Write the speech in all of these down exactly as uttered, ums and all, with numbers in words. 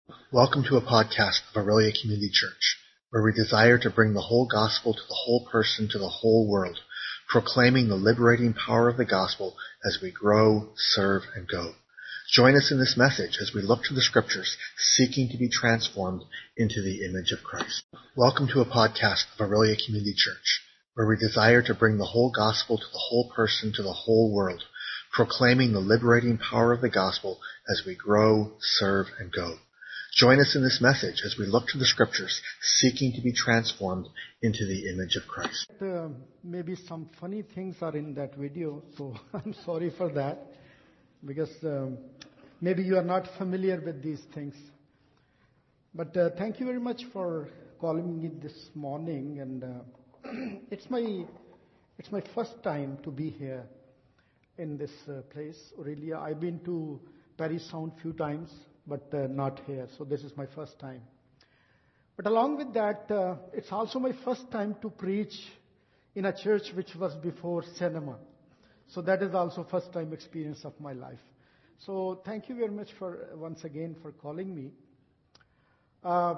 Welcome to a podcast of Aurelia Community Church, where we desire to bring the whole gospel to the whole person, to the whole world, proclaiming the liberating power of the gospel as we grow, serve, and go. Join us in this message as we look to the scriptures, seeking to be transformed into the image of Christ. Welcome to a podcast of Aurelia Community Church, where we desire to bring the whole gospel to the whole person, to the whole world, proclaiming the liberating power of the gospel as we grow, serve, and go. Join us in this message as we look to the scriptures, seeking to be transformed into the image of Christ. Uh, maybe some funny things are in that video, so I'm sorry for that, because um, maybe you are not familiar with these things. But uh, thank you very much for calling me this morning, and uh, it's my it's my first time to be here in this uh, place, Aurelia. I've been to Parry Sound few times, but uh, not here. So this is my first time. But along with that, uh, it's also my first time to preach in a church which was before cinema. So that is also first time experience of my life. So thank you very much for once again for calling me. Uh,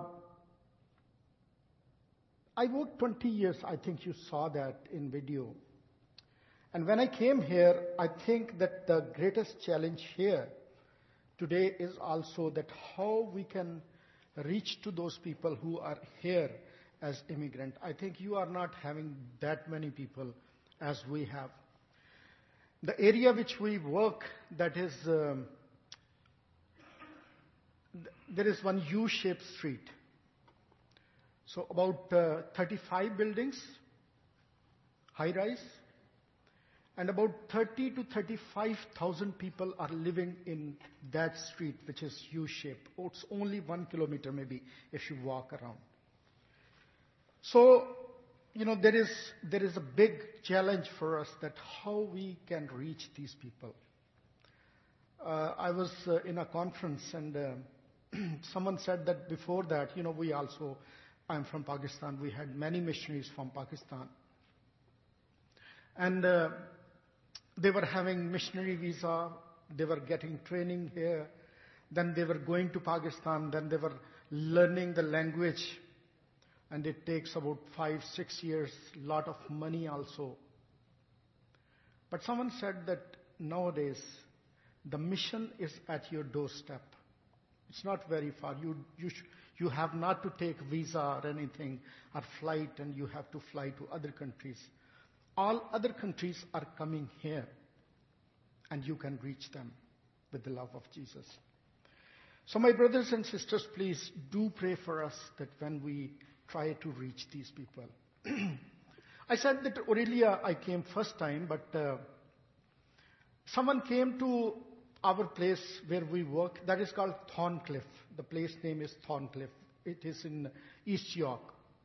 I worked twenty years, I think you saw that in video. And when I came here, I think that the greatest challenge here today is also that how we can reach to those people who are here as immigrant. I think you are not having that many people as we have. The area which we work, that is, um, th- there is one U-shaped street. So about uh, thirty-five buildings, high-rise, and about thirty to thirty-five thousand people are living in that street, which is U-shaped. Oh, it's only one kilometer maybe if you walk around. So, you know, there is there is a big challenge for us that how we can reach these people. Uh, I was uh, in a conference and uh, someone said that before that, you know, we also, I'm from Pakistan, we had many missionaries from Pakistan. And uh, they were having missionary visa, they were getting training here, then they were going to Pakistan, then they were learning the language, and it takes about five, six years, lot of money also. But someone said that nowadays, the mission is at your doorstep. It's not very far. You, you, sh- you have not to take visa or anything, or flight, and you have to fly to other countries. All other countries are coming here, and you can reach them with the love of Jesus. So my brothers and sisters, please do pray for us that when we try to reach these people. I said that Aurelia, I came first time, but uh, someone came to our place where we work. That is called Thorncliffe. The place name is Thorncliffe. It is in East York.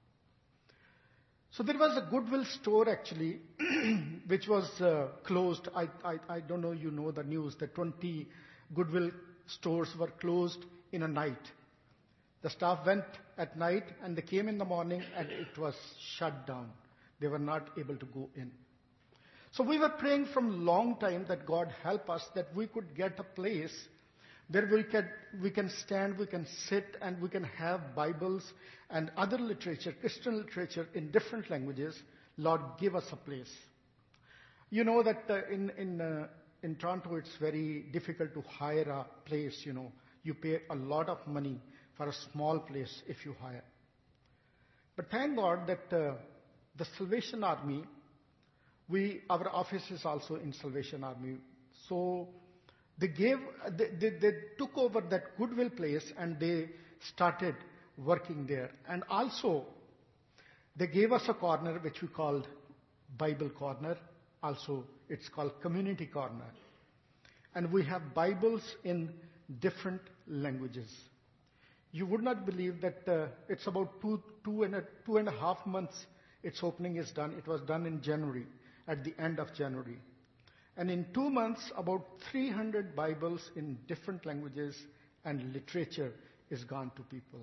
So there was a Goodwill store actually, which was uh, closed. I, I, I don't know, you know the news, that twenty Goodwill stores were closed in a night. The staff went at night and they came in the morning and it was shut down. They were not able to go in. So we were praying from long time that God help us that we could get a place where we can, we can stand, we can sit, and we can have Bibles and other literature, Christian literature in different languages. Lord, give us a place. You know that uh, in in uh, in Toronto, it's very difficult to hire a place, you know. You pay a lot of money for a small place if you hire. But thank God that uh, the Salvation Army, we our office is also in Salvation Army. So They gave, they, they, they took over that Goodwill place and they started working there. And also, they gave us a corner which we called Bible Corner. Also, it's called Community Corner. And we have Bibles in different languages. You would not believe that uh, it's about two, two, and a, two and a half months its opening is done. It was done in January, at the end of January. And in two months, about three hundred Bibles in different languages and literature is gone to people.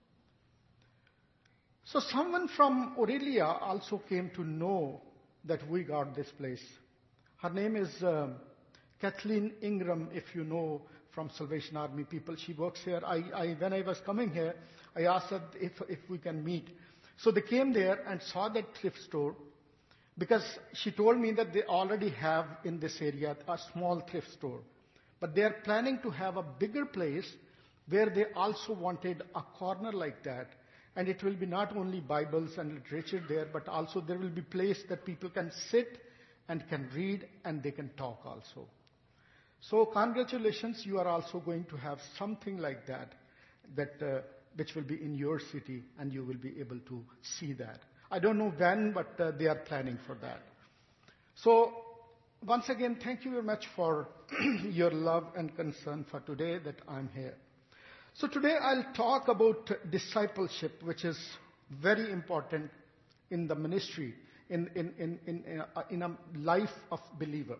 So someone from Aurelia also came to know that we got this place. Her name is uh, Kathleen Ingram, if you know from Salvation Army people. She works here. I, I, when I was coming here, I asked her if, if we can meet. So they came there and saw that thrift store, because she told me that they already have in this area a small thrift store. But they are planning to have a bigger place where they also wanted a corner like that. And it will be not only Bibles and literature there, but also there will be place that people can sit and can read and they can talk also. So congratulations, you are also going to have something like that, that uh, which will be in your city, and you will be able to see that. I don't know when, but uh, they are planning for that. So once again, thank you very much for your love and concern for today that I'm here. So today I'll talk about discipleship, which is very important in the ministry, in, in, in, in, in, a, in a life of believer.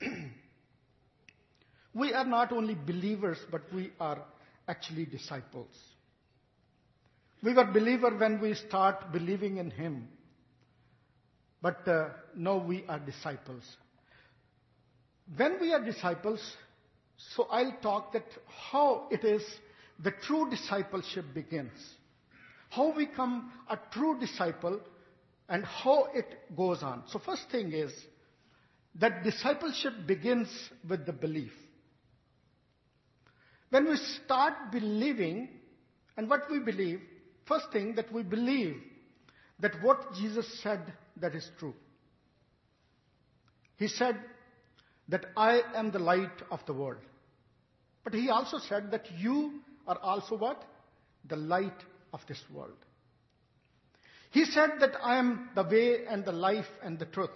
We are not only believers, but we are actually disciples. We were believers when we start believing in Him. But uh, now we are disciples. When we are disciples, so I'll talk that how it is the true discipleship begins. How we become a true disciple and how it goes on. So first thing is that discipleship begins with the belief. When we start believing, and what we believe, first thing that we believe that what Jesus said, that is true. He said that I am the light of the world. But He also said that you are also what? The light of this world. He said that I am the way and the life and the truth.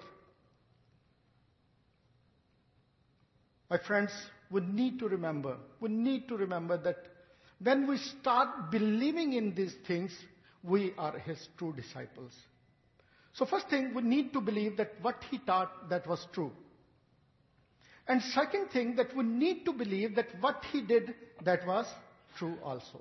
My friends, we need to remember, we need to remember that when we start believing in these things, we are His true disciples. So first thing, we need to believe that what He taught, that was true. And second thing, that we need to believe that what He did, that was true also.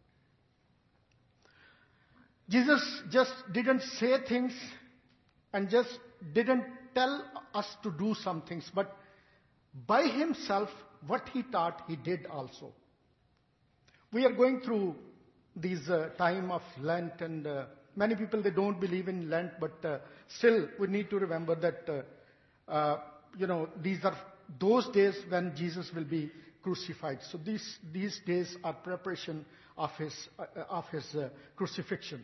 Jesus just didn't say things and just didn't tell us to do some things, but by Himself, what He taught, He did also. We are going through these uh, time of Lent, and uh, many people, they don't believe in Lent, but uh, still we need to remember that, uh, uh, you know, these are those days when Jesus will be crucified. So these, these days are preparation of His, uh, of his uh, crucifixion.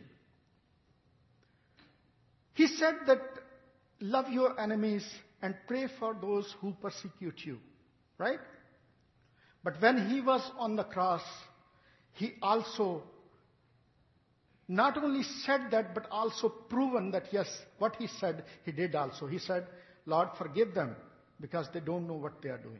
He said that love your enemies and pray for those who persecute you. Right? But when He was on the cross, He also not only said that, but also proven that yes, what He said, He did also. He said, Lord, forgive them because they don't know what they are doing.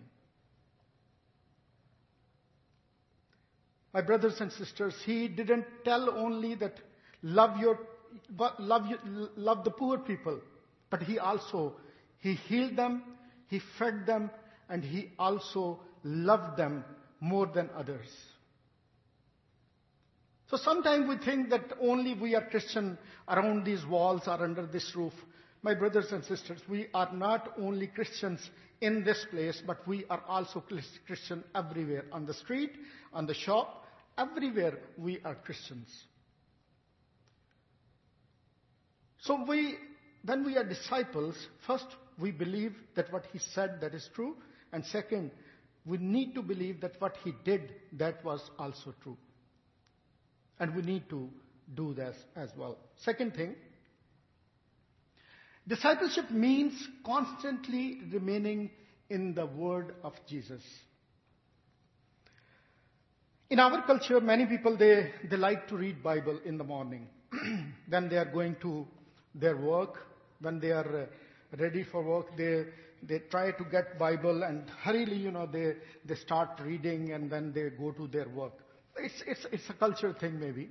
My brothers and sisters, He didn't tell only that love your, love, you, love the poor people, but He also, He healed them, He fed them, and He also loved them more than others. So sometimes we think that only we are Christian around these walls or under this roof. My brothers and sisters, we are not only Christians in this place, but we are also Christian everywhere. On the street, on the shop, everywhere we are Christians. So we, when we are disciples, first we believe that what He said, that is true. And second, we need to believe that what He did, that was also true. And we need to do this as well. Second thing, discipleship means constantly remaining in the word of Jesus. In our culture, many people, they, they like to read Bible in the morning. When they are going to their work, when they are uh, ready for work, they they try to get Bible and hurriedly, you know, they, they start reading and then they go to their work. It's, it's, it's a cultural thing maybe.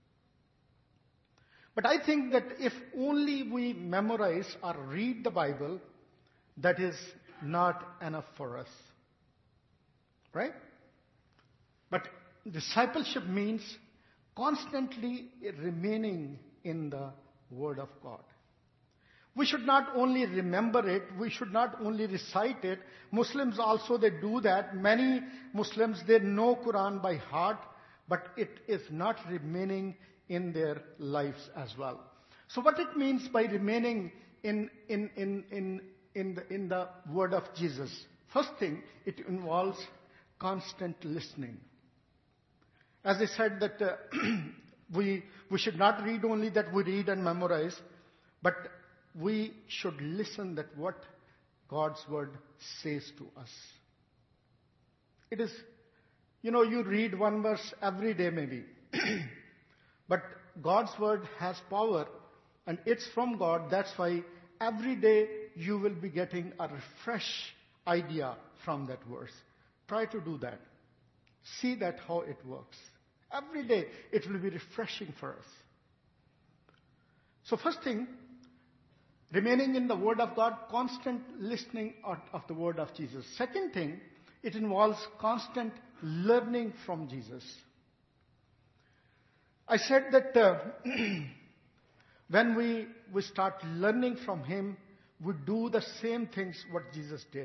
But I think that if only we memorize or read the Bible, that is not enough for us. Right? But discipleship means constantly remaining in the Word of God. We should not only remember it, we should not only recite it. Muslims also, they do that. Many Muslims, they know Quran by heart, but it is not remaining in their lives as well. So what it means by remaining in, in, in, in, in, the, in the word of Jesus? First thing, it involves constant listening. As I said that uh, we, we should not read only that we read and memorize, but we should listen that what God's word says to us. It is, you know, you read one verse every day maybe. But God's word has power and it's from God. That's why every day you will be getting a fresh idea from that verse. Try to do that. See that how it works. Every day it will be refreshing for us. So first thing, remaining in the word of God, constant listening of, of the word of Jesus. Second thing, it involves constant learning from Jesus. I said that uh, when we, we start learning from him, we do the same things what Jesus did.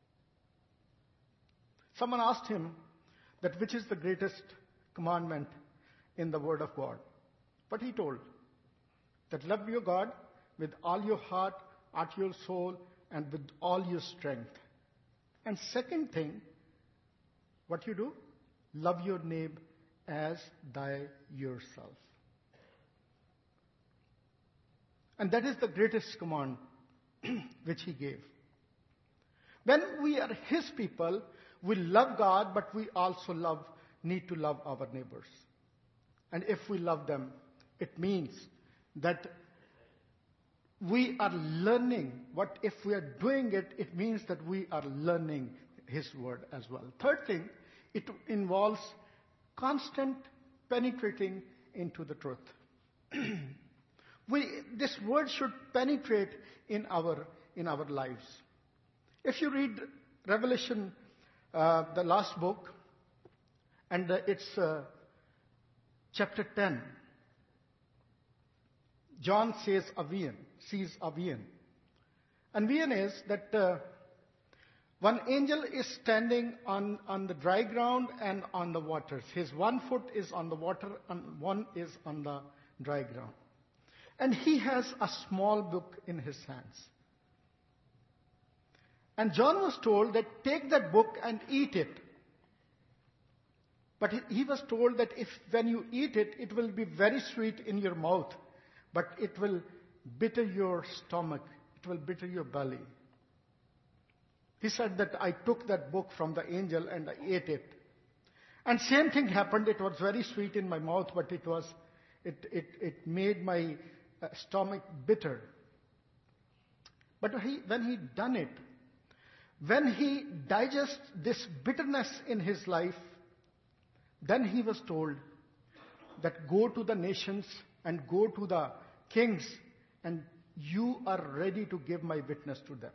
Someone asked him that which is the greatest commandment in the word of God. But he told that love your God with all your heart, all your soul, and with all your strength. And second thing, what you do? Love your neighbor as thy yourself. And that is the greatest command which he gave. When we are his people, we love God, but we also love, need to love our neighbors. And if we love them, it means that we are learning. What if we are doing it, it means that we are learning his word as well. Third thing, it involves constant penetrating into the truth. we, this word should penetrate in our, in our lives. If you read Revelation, uh, the last book, and uh, it's uh, chapter ten, John says a vision, sees a vision. And vision is that uh, one angel is standing on, on the dry ground and on the waters. His one foot is on the water and one is on the dry ground. And he has a small book in his hands. And John was told that take that book and eat it. But he was told that if when you eat it, it will be very sweet in your mouth, but it will bitter your stomach. It will bitter your belly. He said that I took that book from the angel and I ate it. And same thing happened. It was very sweet in my mouth, but it was, it, it, it made my uh, stomach bitter. But he, when he done it, when he digests this bitterness in his life, then he was told that go to the nations and go to the kings and you are ready to give my witness to them.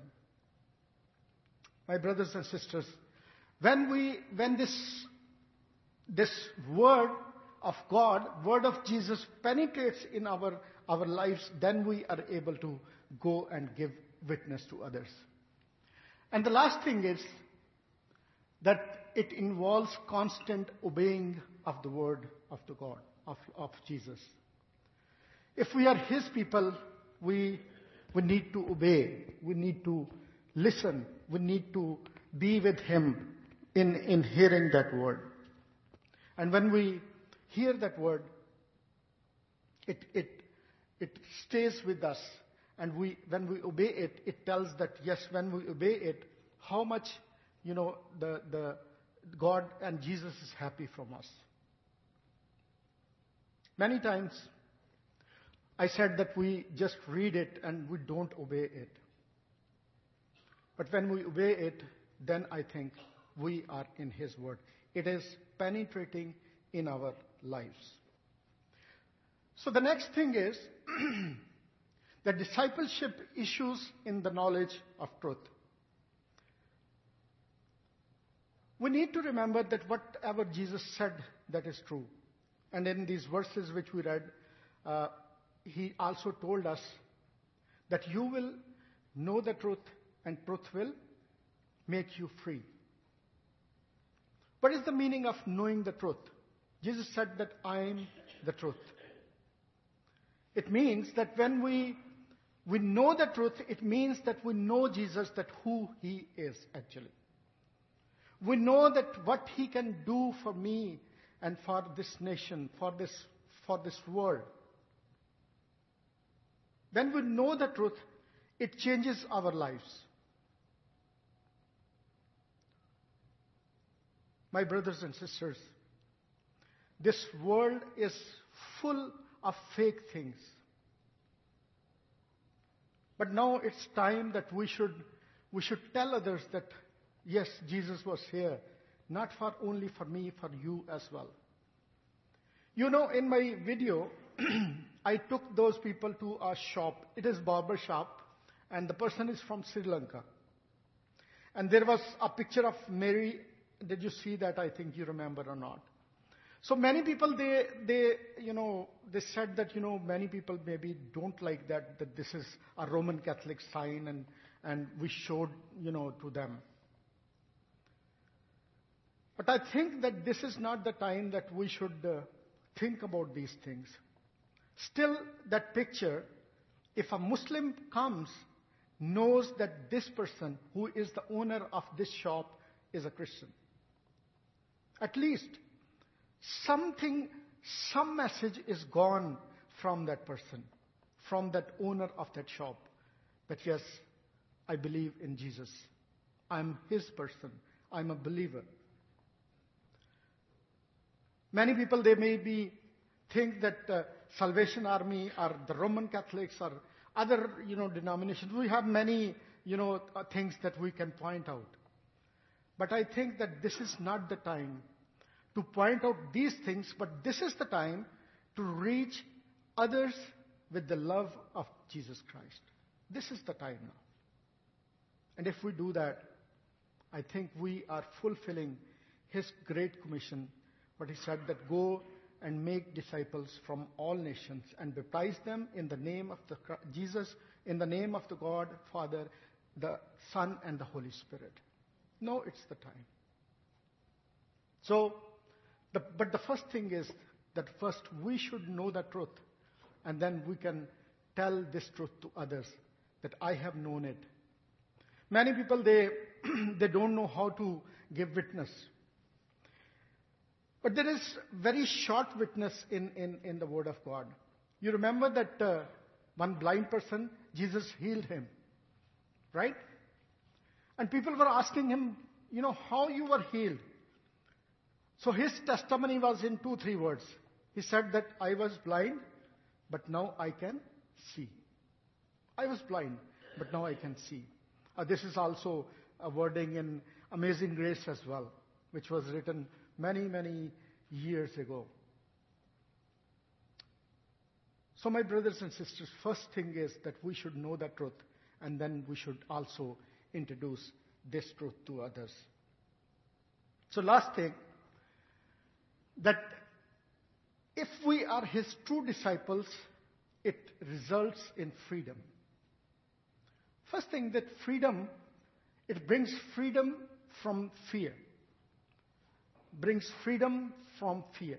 My brothers and sisters, when we, when this, this word of God, word of Jesus penetrates in our, our lives, then we are able to go and give witness to others. And the last thing is that it involves constant obeying of the word of the God, of, of Jesus. If we are his people, we, we need to obey. We need to listen. We need to be with him in, in hearing that word. And when we hear that word, it, it, it stays with us. And we, when we obey it, it tells that, yes, when we obey it, how much, you know, the, the God and Jesus is happy from us. Many times, I said that we just read it and we don't obey it. But when we obey it, then I think we are in his word. It is penetrating in our lives. So the next thing is the discipleship issues in the knowledge of truth. We need to remember that whatever Jesus said, that is true. And in these verses which we read, uh, he also told us that you will know the truth and truth will make you free. What is the meaning of knowing the truth? Jesus said that I am the truth. It means that when we, we know the truth, it means that we know Jesus, that who he is actually. We know that what he can do for me and for this nation, for this, for this world. When we know the truth, it changes our lives. My brothers and sisters, this world is full of fake things. But now it's time that we should, we should tell others that, yes, Jesus was here, not for only for me, for you as well. You know, in my video, I took those people to a shop. It is barber shop, and the person is from Sri Lanka. And there was a picture of Mary. Did you see that? I think you remember or not. So many people, they, they, you know, they said that, you know, many people maybe don't like that, that this is a Roman Catholic sign, and, and we showed, you know, to them. But I think that this is not the time that we should uh, think about these things. Still, that picture, if a Muslim comes, knows that this person who is the owner of this shop is a Christian. At least something, some message is gone from that person, from that owner of that shop, that yes, I believe in Jesus. I'm his person. I'm a believer. Many people, they may be think that uh, Salvation Army or the Roman Catholics or other, you know, denominations. We have many, you know, uh, things that we can point out. But I think that this is not the time to point out these things, but this is the time to reach others with the love of Jesus Christ. This is the time now. And if we do that, I think we are fulfilling his great commission, what he said, that go and make disciples from all nations and baptize them in the name of the Jesus, in the name of the God, Father, the Son, and the Holy Spirit. No, it's the time. So, the, but the first thing is that first we should know the truth, and then we can tell this truth to others, that I have known it. Many people, they, they don't know how to give witness. But there is very short witness in, in, in the Word of God. You remember that uh, one blind person, Jesus healed him, right? And people were asking him, you know, how you were healed. So his testimony was in two, three words. He said that I was blind, but now I can see. I was blind, but now I can see. Uh, this is also a wording in Amazing Grace as well, which was written many, many years ago. So my brothers and sisters, first thing is that we should know the truth, and then we should also introduce this truth to others. So last thing, that if we are his true disciples, it results in freedom. First thing, that freedom, it brings freedom from fear. Brings freedom from fear.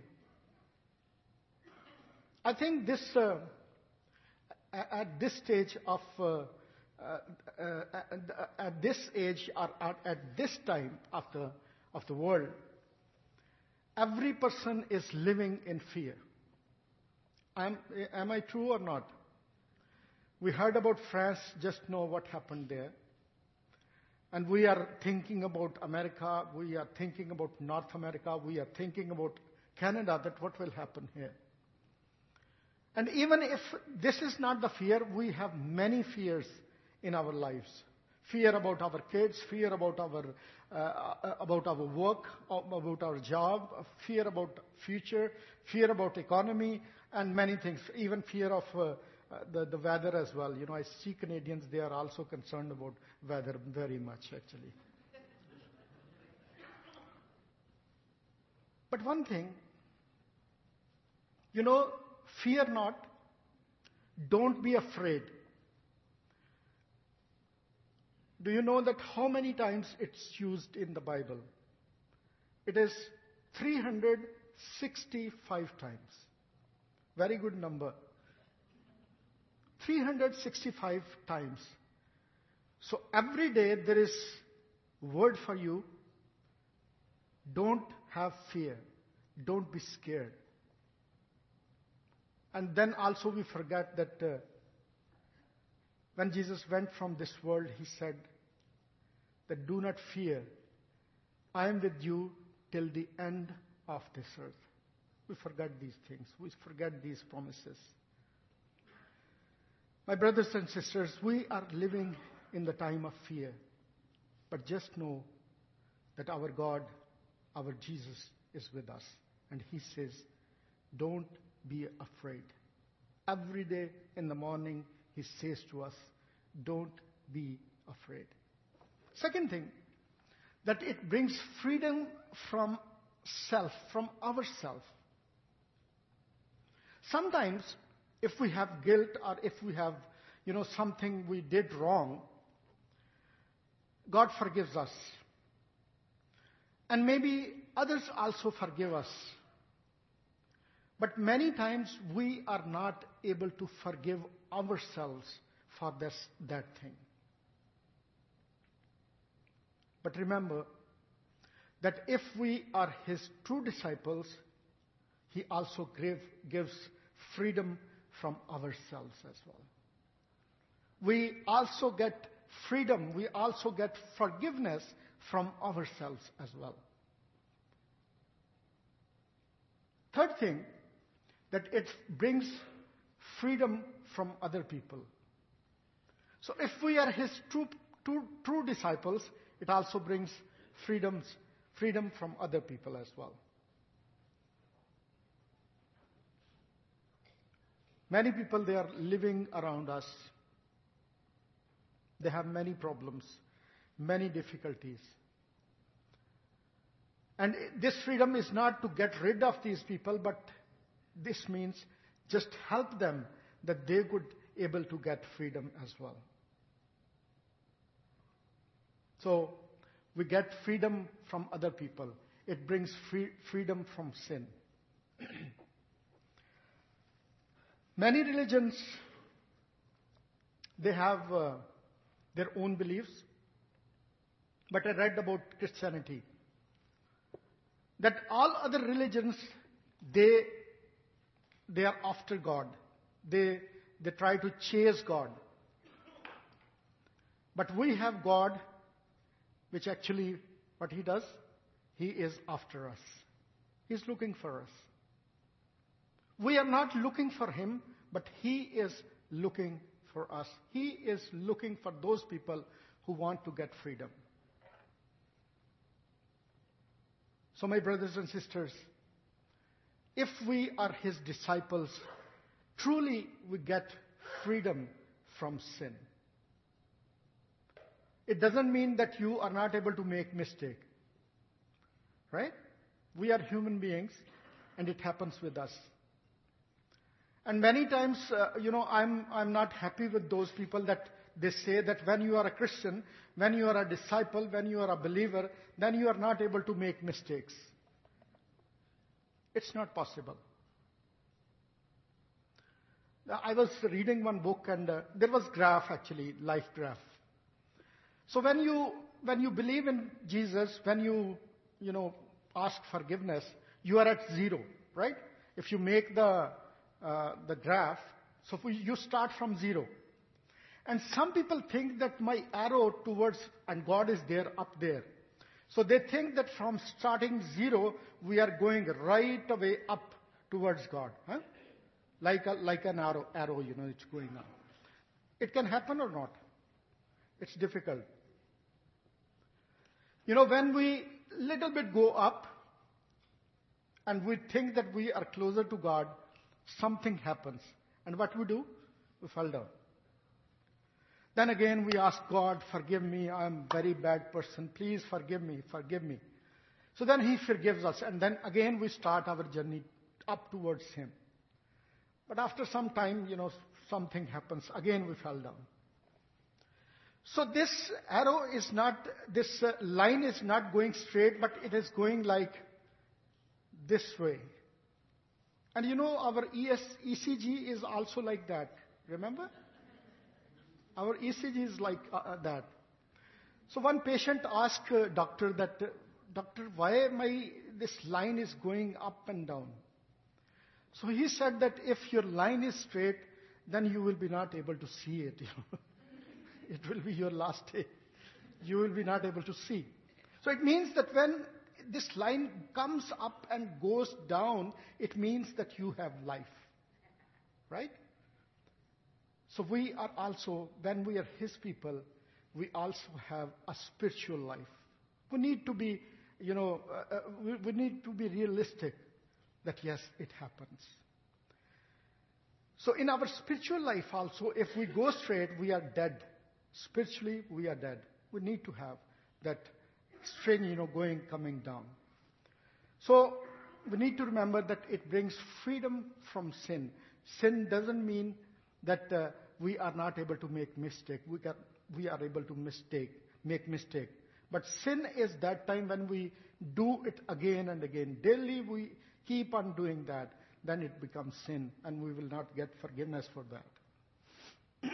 I think this, uh, at this stage of, uh, uh, uh, at, at this age, or at, at this time of the, of the world, every person is living in fear. Am, am I true or not? We heard about France, just know what happened there. And we are thinking about America, we are thinking about North America, we are thinking about Canada, that what will happen here. And even if this is not the fear, we have many fears in our lives. Fear about our kids, fear about our, uh, about our work, about our job, fear about future, fear about economy, and many things, even fear of uh, Uh, the, the weather as well. You know, I see Canadians, they are also concerned about weather very much, actually. But one thing, you know, fear not, don't be afraid. Do you know that how many times it's used in the Bible? It is three hundred sixty-five times. Very good number. three hundred sixty-five times. So every day there is word for you. Don't have fear. Don't be scared. And then also we forget that uh, when Jesus went from this world, he said that do not fear. I am with you till the end of this earth. We forget these things. We forget these promises. My brothers and sisters, we are living in the time of fear. But just know that our God, our Jesus is with us. And he says, don't be afraid. Every day in the morning, he says to us, don't be afraid. Second thing, that it brings freedom from self, from ourself. Sometimes, if we have guilt or if we have, you know, something we did wrong, God forgives us. And maybe others also forgive us. But many times we are not able to forgive ourselves for this, that thing. But remember that if we are his true disciples, he also give, gives freedom from ourselves as well. We also get freedom, we also get forgiveness from ourselves as well. Third thing, that it brings freedom from other people. So if we are his true, true, true disciples, it also brings freedoms, freedom from other people as well. Many people, they are living around us. They have many problems, many difficulties. And this freedom is not to get rid of these people, but this means just help them that they could able to get freedom as well. So we get freedom from other people. It brings free, freedom from sin. Many religions, they have uh, their own beliefs. But I read about Christianity, that all other religions, they they are after God. They they try to chase God. But we have God, which actually, what he does, he is after us. He's looking for us. We are not looking for him, but he is looking for us. He is looking for those people who want to get freedom. So my brothers and sisters, if we are his disciples, truly we get freedom from sin. It doesn't mean that you are not able to make mistake. Right? We are human beings, and it happens with us. And many times, uh, you know, I'm, I'm not happy with those people that they say that when you are a Christian, when you are a disciple, when you are a believer, then you are not able to make mistakes. It's not possible. I was reading one book, and uh, there was graph actually, life graph. So when you when you believe in Jesus, when you you know ask forgiveness, you are at zero, right? If you make the uh, the graph, so you start from zero. And some people think that my arrow towards, and God is there up there. So they think that from starting zero, we are going right away up towards God. Huh? Like a, like an arrow, arrow, you know, it's going up. It can happen or not. It's difficult. You know, when we little bit go up, and we think that we are closer to God, something happens. And what we do? We fall down. Then again we ask God, forgive me, I am a very bad person. Please forgive me, forgive me. So then he forgives us. And then again we start our journey up towards him. But after some time, you know, something happens. Again we fell down. So this arrow is not, this uh, line is not going straight, but it is going like this way. And you know, our E S, E C G is also like that. Remember? Our E C G is like uh, uh, that. So one patient asked uh, doctor that, uh, doctor, why my, this line is going up and down? So he said that if your line is straight, then you will be not able to see it. You know? It will be your last day. You will be not able to see. So it means that when this line comes up and goes down, it means that you have life. Right? So we are also, when we are His people, we also have a spiritual life. We need to be, you know, uh, uh, we, we need to be realistic that yes, it happens. So in our spiritual life also, if we go straight, we are dead. Spiritually, we are dead. We need to have that string, you know, going, coming down. So we need to remember that it brings freedom from sin. Sin doesn't mean that uh, we are not able to make mistake. We can, we are able to mistake, make mistake. But sin is that time when we do it again and again. Daily we keep on doing that. Then it becomes sin, and we will not get forgiveness for that.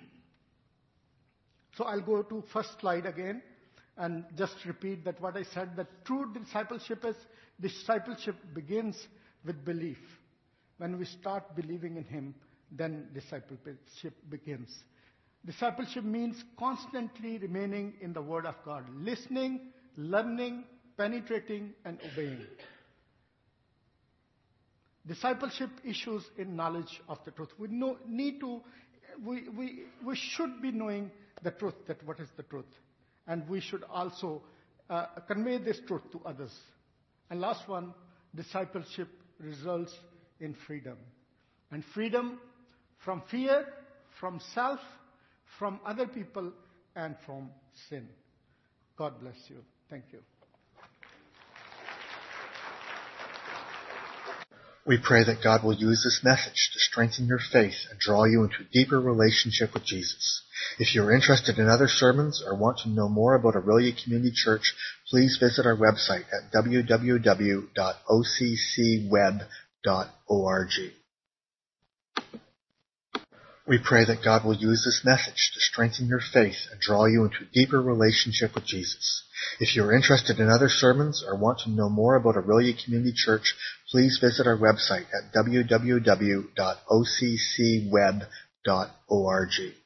So I'll go to first slide again and just repeat that what I said, that true discipleship is, discipleship begins with belief. When we start believing in Him, then discipleship begins. Discipleship means constantly remaining in the Word of God, listening, learning, penetrating, and obeying. Discipleship issues in knowledge of the truth. We know, need to, we, we, we should be knowing the truth, that what is the truth. And we should also uh, convey this truth to others. And last one, discipleship results in freedom. And freedom from fear, from self, from other people, and from sin. God bless you. Thank you. We pray that God will use this message to strengthen your faith and draw you into a deeper relationship with Jesus. If you're interested in other sermons or want to know more about Aurelia Community Church, please visit our website at w w w dot o c c web dot org. We pray that God will use this message to strengthen your faith and draw you into a deeper relationship with Jesus. If you're interested in other sermons or want to know more about Aurelia Community Church, please visit our website at w w w dot o c c web dot org.